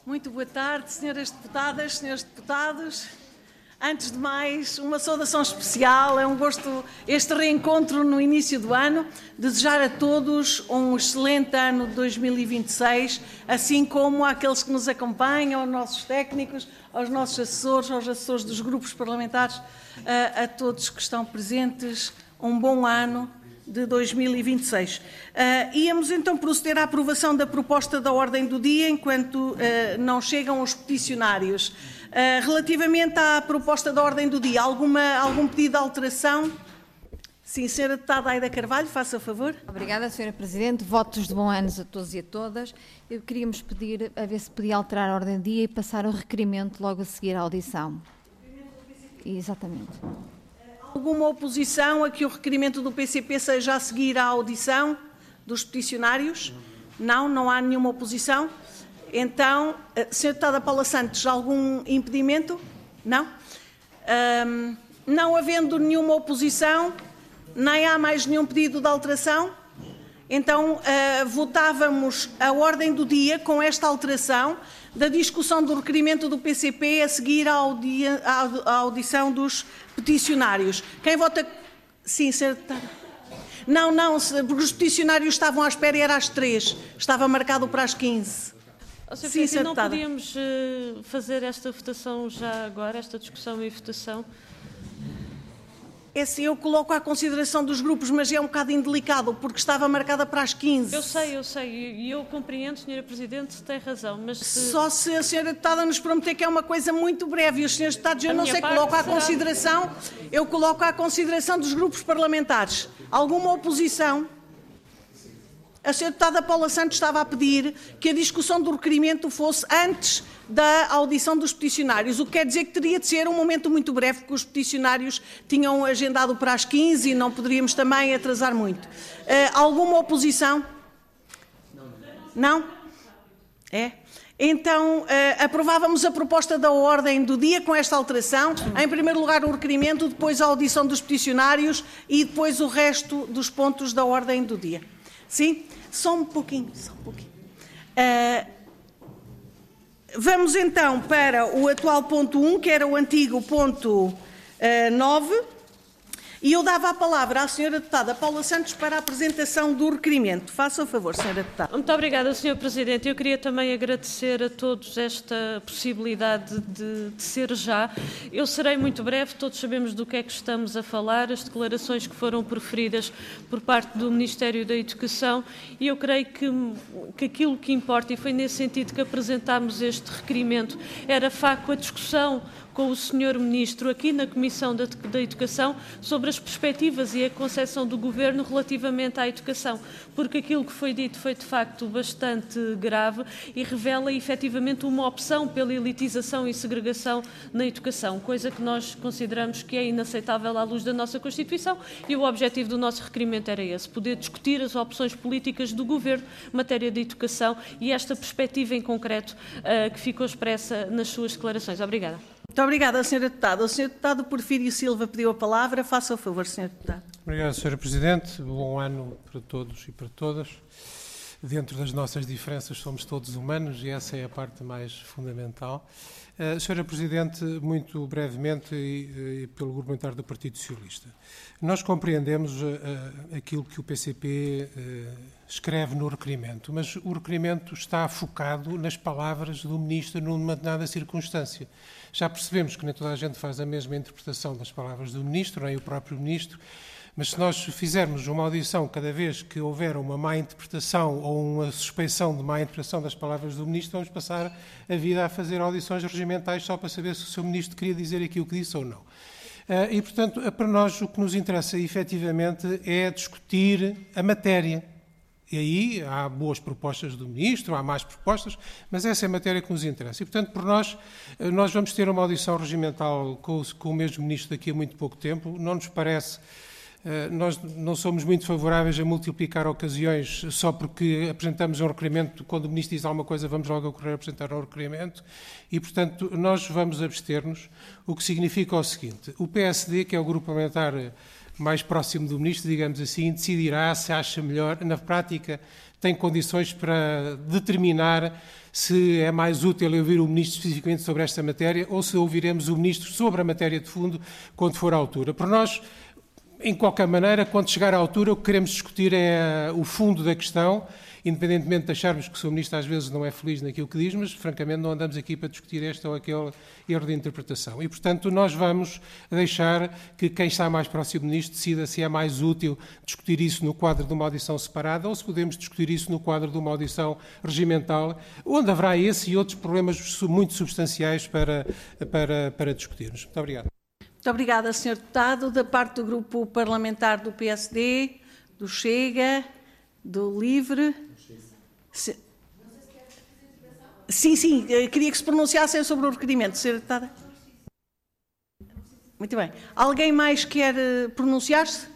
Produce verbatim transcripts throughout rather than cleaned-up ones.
Muito boa tarde, senhoras deputadas, senhores deputados. Antes de mais, uma saudação especial, é um gosto este reencontro no início do ano, desejar a todos um excelente ano de dois mil e vinte e seis, assim como àqueles que nos acompanham, aos nossos técnicos, aos nossos assessores, aos assessores dos grupos parlamentares, a, a todos que estão presentes, um bom ano de dois mil e vinte e seis. Uh, íamos então proceder à aprovação da proposta da ordem do dia, enquanto uh, não chegam os peticionários. Uh, relativamente à proposta da ordem do dia, alguma, algum pedido de alteração? Sim, senhora deputada Aida Carvalho, faça favor. Obrigada, senhora Presidente. Votos de bom ano a todos e a todas. Eu queríamos pedir, a ver se podia alterar a ordem do dia e passar o requerimento logo a seguir à audição. Exatamente. Alguma oposição a que o requerimento do P C P seja a seguir à audição dos peticionários? Não, não há nenhuma oposição. Então, senhora deputada Paula Santos, algum impedimento? Não? Um, não havendo nenhuma oposição, nem há mais nenhum pedido de alteração, então uh, votávamos a ordem do dia com esta alteração da discussão do requerimento do P C P a seguir à, audi à audição dos peticionários. Quem vota... Sim, senhora deputada. Não, não, porque os peticionários estavam à espera e era às três. Estava marcado para as quinze. Oh, Sim, senhora não deputada. Podíamos uh, fazer esta votação já agora, esta discussão e votação? É assim, eu coloco à consideração dos grupos, mas é um bocado indelicado, porque estava marcada para as quinze. Eu sei, eu sei, e eu compreendo, senhora Presidente, tem razão, mas... Se... Só se a senhora deputada nos prometer que é uma coisa muito breve, e os senhores deputados, eu a não sei, coloco à será... consideração, eu coloco à consideração dos grupos parlamentares. Alguma oposição? A senhora deputada Paula Santos estava a pedir que a discussão do requerimento fosse antes da audição dos peticionários, o que quer dizer que teria de ser um momento muito breve, porque os peticionários tinham agendado para as quinze e não poderíamos também atrasar muito. Uh, alguma oposição? Não? É? Então, uh, aprovávamos a proposta da ordem do dia com esta alteração. Em primeiro lugar, o requerimento, depois a audição dos peticionários e depois o resto dos pontos da ordem do dia. Sim? Só um pouquinho, só um pouquinho. Uh, vamos então para o atual ponto um, que era o antigo ponto uh, nove, e eu dava a palavra à senhora deputada Paula Santos para a apresentação do requerimento. Faça o favor, senhora deputada. Muito obrigada, senhor Presidente. Eu queria também agradecer a todos esta possibilidade de, de ser já. Eu serei muito breve, todos sabemos do que é que estamos a falar, as declarações que foram proferidas por parte do Ministério da Educação, e eu creio que, que aquilo que importa, e foi nesse sentido que apresentámos este requerimento, era, de facto, a discussão com o senhor Ministro aqui na Comissão da, da Educação sobre as perspectivas e a concepção do Governo relativamente à educação, porque aquilo que foi dito foi de facto bastante grave e revela efetivamente uma opção pela elitização e segregação na educação, coisa que nós consideramos que é inaceitável à luz da nossa Constituição, e o objetivo do nosso requerimento era esse, poder discutir as opções políticas do Governo em matéria de educação e esta perspectiva em concreto uh, que ficou expressa nas suas declarações. Obrigada. Muito obrigada, senhora deputada. O senhor deputado Porfírio Silva pediu a palavra. Faça o favor, senhor deputado. Obrigado, senhora Presidente. Bom ano para todos e para todas. Dentro das nossas diferenças somos todos humanos e essa é a parte mais fundamental. Uh, senhora Presidente, muito brevemente e, e pelo Grupo Parlamentar do Partido Socialista. Nós compreendemos uh, aquilo que o P C P uh, escreve no requerimento, mas o requerimento está focado nas palavras do Ministro numa determinada circunstância. Já percebemos que nem toda a gente faz a mesma interpretação das palavras do Ministro, nem o próprio Ministro, mas se nós fizermos uma audição cada vez que houver uma má interpretação ou uma suspeição de má interpretação das palavras do Ministro, vamos passar a vida a fazer audições regimentais só para saber se o seu Ministro queria dizer aquilo que disse ou não. E, portanto, para nós o que nos interessa efetivamente é discutir a matéria. E aí há boas propostas do Ministro, há mais propostas, mas essa é a matéria que nos interessa. E, portanto, por nós, nós vamos ter uma audição regimental com, com o mesmo Ministro daqui a muito pouco tempo. Não nos parece... Nós não somos muito favoráveis a multiplicar ocasiões só porque apresentamos um requerimento. Quando o Ministro diz alguma coisa, vamos logo correr a apresentar um requerimento e, portanto, nós vamos abster-nos, o que significa o seguinte: o P S D, que é o grupo parlamentar mais próximo do Ministro, digamos assim, decidirá se acha melhor, na prática, tem condições para determinar se é mais útil ouvir o Ministro especificamente sobre esta matéria ou se ouviremos o Ministro sobre a matéria de fundo quando for à altura. Por nós, em qualquer maneira, quando chegar à altura, o que queremos discutir é o fundo da questão, independentemente de acharmos que o senhor Ministro às vezes não é feliz naquilo que diz, mas francamente não andamos aqui para discutir este ou aquele erro de interpretação. E, portanto, nós vamos deixar que quem está mais próximo do Ministro decida se é mais útil discutir isso no quadro de uma audição separada ou se podemos discutir isso no quadro de uma audição regimental, onde haverá esse e outros problemas muito substanciais para, para, para discutirmos. Muito obrigado. Muito obrigada, senhor Deputado. Da parte do Grupo Parlamentar do P S D, do Chega, do Livre... Se... Sim, sim, queria que se pronunciassem sobre o requerimento. senhora Deputada. Muito bem. Alguém mais quer pronunciar-se?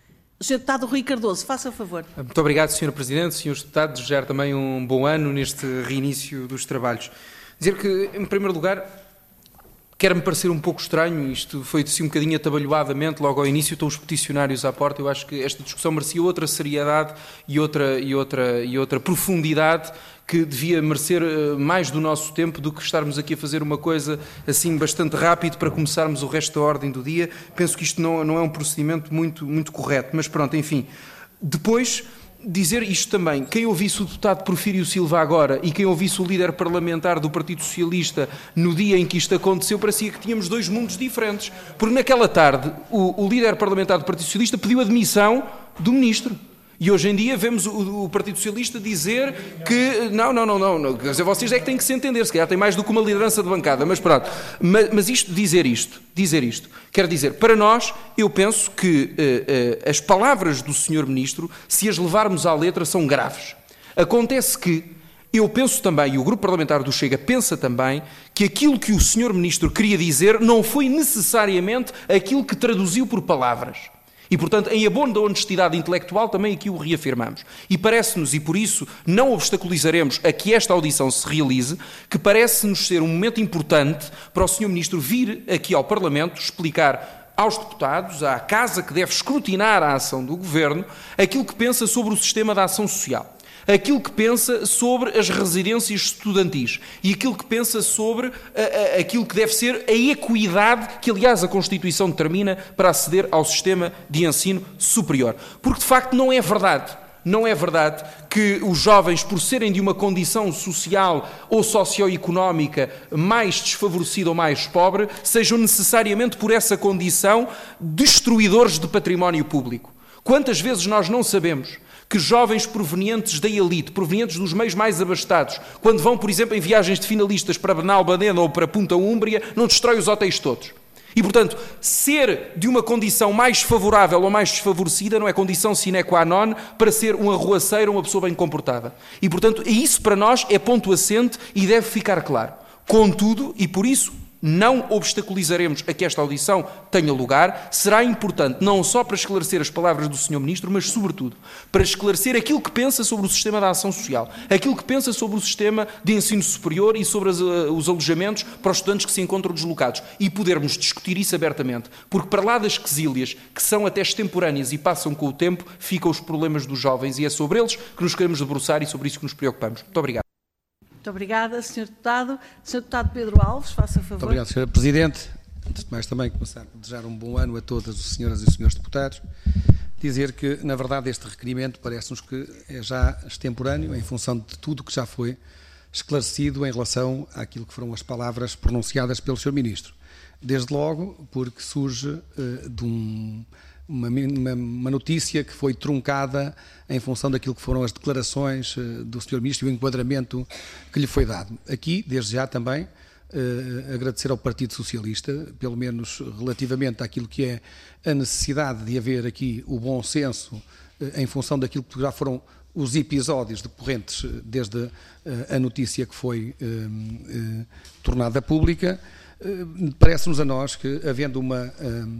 O senhor Deputado Rui Cardoso, faça favor. Muito obrigado, senhor Presidente. senhores Deputados, desejar também um bom ano neste reinício dos trabalhos. Dizer que, em primeiro lugar, quer-me parecer um pouco estranho, isto foi assim um bocadinho atabalhoadamente, logo ao início estão os peticionários à porta, eu acho que esta discussão merecia outra seriedade e outra, e outra, e outra profundidade que devia merecer mais do nosso tempo do que estarmos aqui a fazer uma coisa assim bastante rápido para começarmos o resto da ordem do dia. Penso que isto não, não é um procedimento muito, muito correto, mas pronto, enfim. Depois... dizer isto também, quem ouvisse o deputado Porfírio Silva agora e quem ouvisse o líder parlamentar do Partido Socialista no dia em que isto aconteceu, parecia que tínhamos dois mundos diferentes. Porque naquela tarde o, o líder parlamentar do Partido Socialista pediu a demissão do ministro. E hoje em dia vemos o, o Partido Socialista dizer que não, não, não, não, não, quer dizer, vocês é que têm que se entender, se calhar tem mais do que uma liderança de bancada, mas pronto. Mas, mas isto, dizer isto, dizer isto, quer dizer, para nós, eu penso que uh, uh, as palavras do senhor Ministro, se as levarmos à letra, são graves. Acontece que eu penso também, e o Grupo Parlamentar do Chega pensa também, que aquilo que o senhor Ministro queria dizer não foi necessariamente aquilo que traduziu por palavras. E, portanto, em abono da honestidade intelectual, também aqui o reafirmamos. E parece-nos, e por isso não obstaculizaremos a que esta audição se realize, que parece-nos ser um momento importante para o senhor Ministro vir aqui ao Parlamento explicar aos deputados, à Casa que deve escrutinar a ação do Governo, aquilo que pensa sobre o sistema da ação social. Aquilo que pensa sobre as residências estudantis e aquilo que pensa sobre a, a, aquilo que deve ser a equidade que, aliás, a Constituição determina para aceder ao sistema de ensino superior. Porque, de facto, não é verdade. Não é verdade que os jovens, por serem de uma condição social ou socioeconómica mais desfavorecida ou mais pobre, sejam necessariamente, por essa condição, destruidores de património público. Quantas vezes nós não sabemos que jovens provenientes da elite, provenientes dos meios mais abastados, quando vão, por exemplo, em viagens de finalistas para Benalmádena ou para Punta Úmbria, não destrói os hotéis todos. E, portanto, ser de uma condição mais favorável ou mais desfavorecida não é condição sine qua non para ser um arruaceiro ou uma pessoa bem comportada. E, portanto, isso para nós é ponto assente e deve ficar claro. Contudo, e por isso, não obstaculizaremos a que esta audição tenha lugar, será importante não só para esclarecer as palavras do senhor Ministro, mas, sobretudo, para esclarecer aquilo que pensa sobre o sistema da ação social, aquilo que pensa sobre o sistema de ensino superior e sobre as, uh, os alojamentos para os estudantes que se encontram deslocados e podermos discutir isso abertamente, porque para lá das quesílias, que são até extemporâneas e passam com o tempo, ficam os problemas dos jovens e é sobre eles que nos queremos debruçar e sobre isso que nos preocupamos. Muito obrigado. Muito obrigada, senhor Deputado. senhor Deputado Pedro Alves, faça favor. Muito obrigado, senhora Presidente. Antes de mais, também começar a desejar um bom ano a todas as senhoras e senhores deputados. Dizer que, na verdade, este requerimento parece-nos que é já extemporâneo, em função de tudo que já foi esclarecido em relação àquilo que foram as palavras pronunciadas pelo senhor Ministro. Desde logo, porque surge uh, de um... Uma, uma, uma notícia que foi truncada em função daquilo que foram as declarações uh, do senhor Ministro e o enquadramento que lhe foi dado. Aqui, desde já também, uh, agradecer ao Partido Socialista, pelo menos relativamente àquilo que é a necessidade de haver aqui o bom senso uh, em função daquilo que já foram os episódios decorrentes uh, desde uh, a notícia que foi uh, uh, tornada pública. Parece-nos a nós que, havendo uma,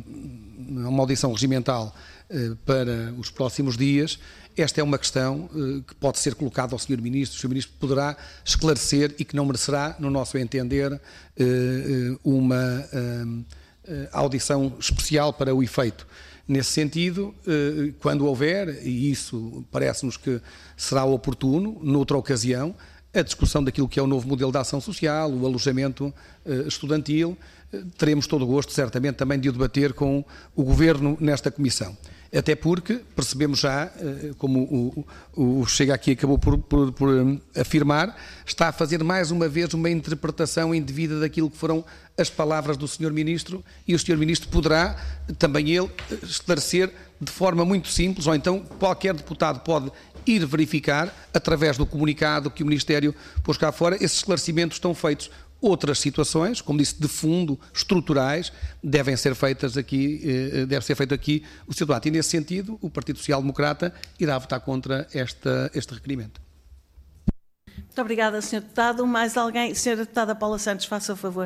uma audição regimental para os próximos dias, esta é uma questão que pode ser colocada ao senhor Ministro, o senhor Ministro poderá esclarecer e que não merecerá, no nosso entender, uma audição especial para o efeito. Nesse sentido, quando houver, e isso parece-nos que será oportuno, noutra ocasião, a discussão daquilo que é o novo modelo de ação social, o alojamento estudantil, teremos todo o gosto, certamente, também de o debater com o Governo nesta Comissão. Até porque percebemos já, como o, o Chega aqui acabou por, por, por afirmar, está a fazer mais uma vez uma interpretação indevida daquilo que foram as palavras do senhor Ministro, e o senhor Ministro poderá também ele esclarecer de forma muito simples, ou então qualquer deputado pode ir verificar, através do comunicado que o Ministério pôs cá fora, esses esclarecimentos estão feitos. Outras situações, como disse, de fundo, estruturais, devem ser feitas aqui, deve ser feito aqui o seu debate. E, nesse sentido, o Partido Social Democrata irá votar contra esta, este requerimento. Muito obrigada, senhor Deputado. Mais alguém? Senhora Deputada Paula Santos, faça o favor.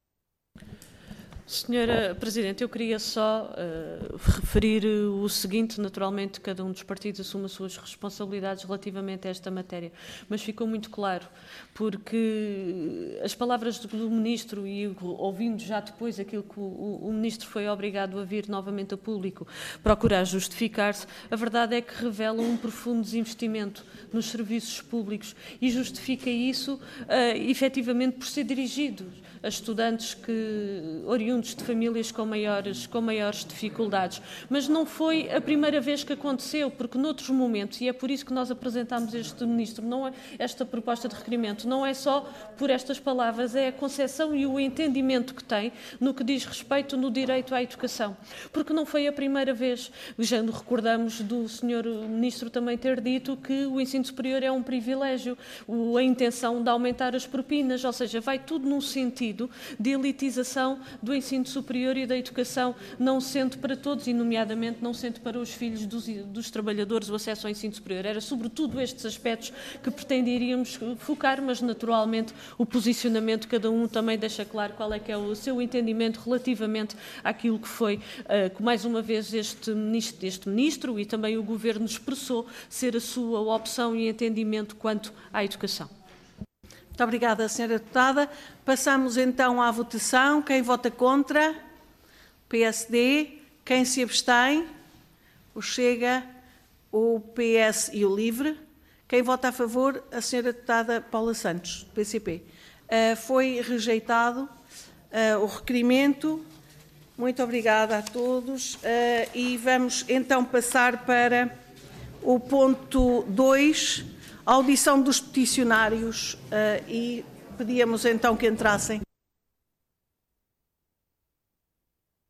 Senhora Presidente, eu queria só uh, referir o seguinte: naturalmente cada um dos partidos assume as suas responsabilidades relativamente a esta matéria, mas ficou muito claro, porque as palavras do Ministro, e ouvindo já depois aquilo que o, o Ministro foi obrigado a vir novamente a público procurar justificar-se, a verdade é que revelam um profundo desinvestimento nos serviços públicos e justifica isso uh, efetivamente por ser dirigido a estudantes que, oriundos de famílias com maiores, com maiores dificuldades. Mas não foi a primeira vez que aconteceu, porque noutros momentos, e é por isso que nós apresentámos este Ministro, não é, esta proposta de requerimento, não é só por estas palavras, é a concepção e o entendimento que tem no que diz respeito no direito à educação. Porque não foi a primeira vez. Já nos recordamos do senhor Ministro também ter dito que o ensino superior é um privilégio, a intenção de aumentar as propinas, ou seja, vai tudo num sentido de elitização do ensino superior e da educação, não sendo para todos, e nomeadamente não sendo para os filhos dos, dos trabalhadores o acesso ao ensino superior. Era sobretudo estes aspectos que pretenderíamos focar, mas naturalmente o posicionamento de cada um também deixa claro qual é que é o seu entendimento relativamente àquilo que foi, uh, mais uma vez, este ministro, este ministro e também o Governo expressou ser a sua opção e entendimento quanto à educação. Muito obrigada, senhora Deputada. Passamos então à votação. Quem vota contra? P S D. Quem se abstém? O Chega, o P S e o LIVRE. Quem vota a favor? A senhora Deputada Paula Santos, do P C P. Uh, foi rejeitado uh, o requerimento. Muito obrigada a todos. Uh, e vamos então passar para o ponto dois. Audição dos peticionários uh, e pedíamos então que entrassem